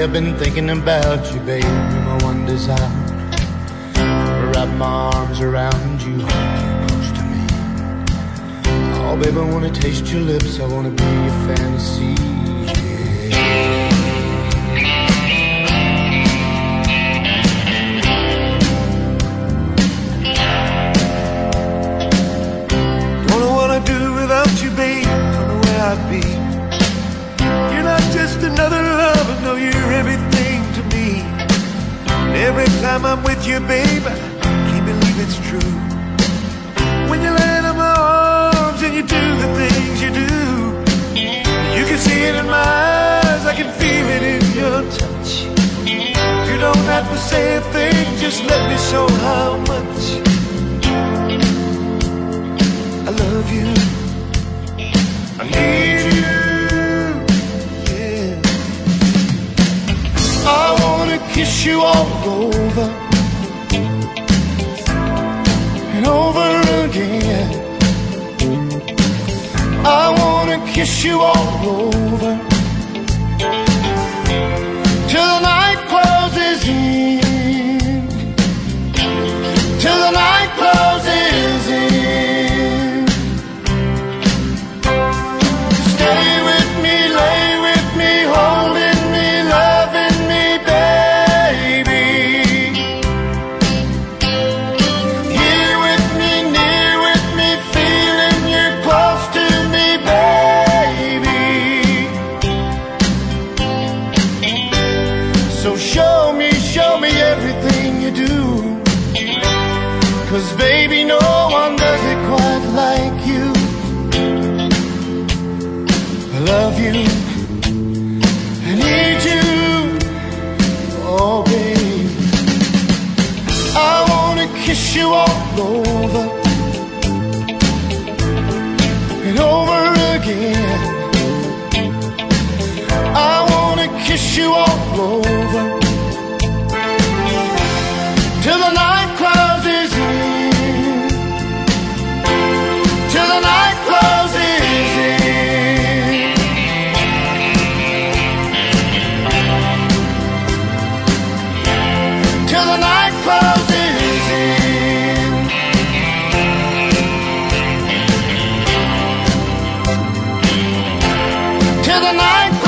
I've been thinking about you, baby. My one desire, wrap my arms around you, hold you close to me. Oh, baby, I wanna taste your lips, I wanna be your fantasy, yeah. Don't know what I'd do without you, babe. Don't know where I'd be. You're not just another lover, no, you're everything to me. And every time I'm with you, babe, I can't believe it's true. When you land in my arms and you do the things you do, you can see it in my eyes, I can feel it in your touch. You don't have to say a thing, just let me show how much I love you. I need you. I wanna kiss you all over and over again. I wanna kiss you all over till the night closes in, till the night closes in. Stay with me, lay with me, holding me, loving me, baby. Here with me, near with me, feeling you're close to me, baby. So show me everything you do, 'cause baby, no one does it quite like you. I love you, I need you, oh baby. I wanna kiss you all over and over again. I wanna kiss you all over till the night closes in, till the night closes in. Till the night closes in. Till the night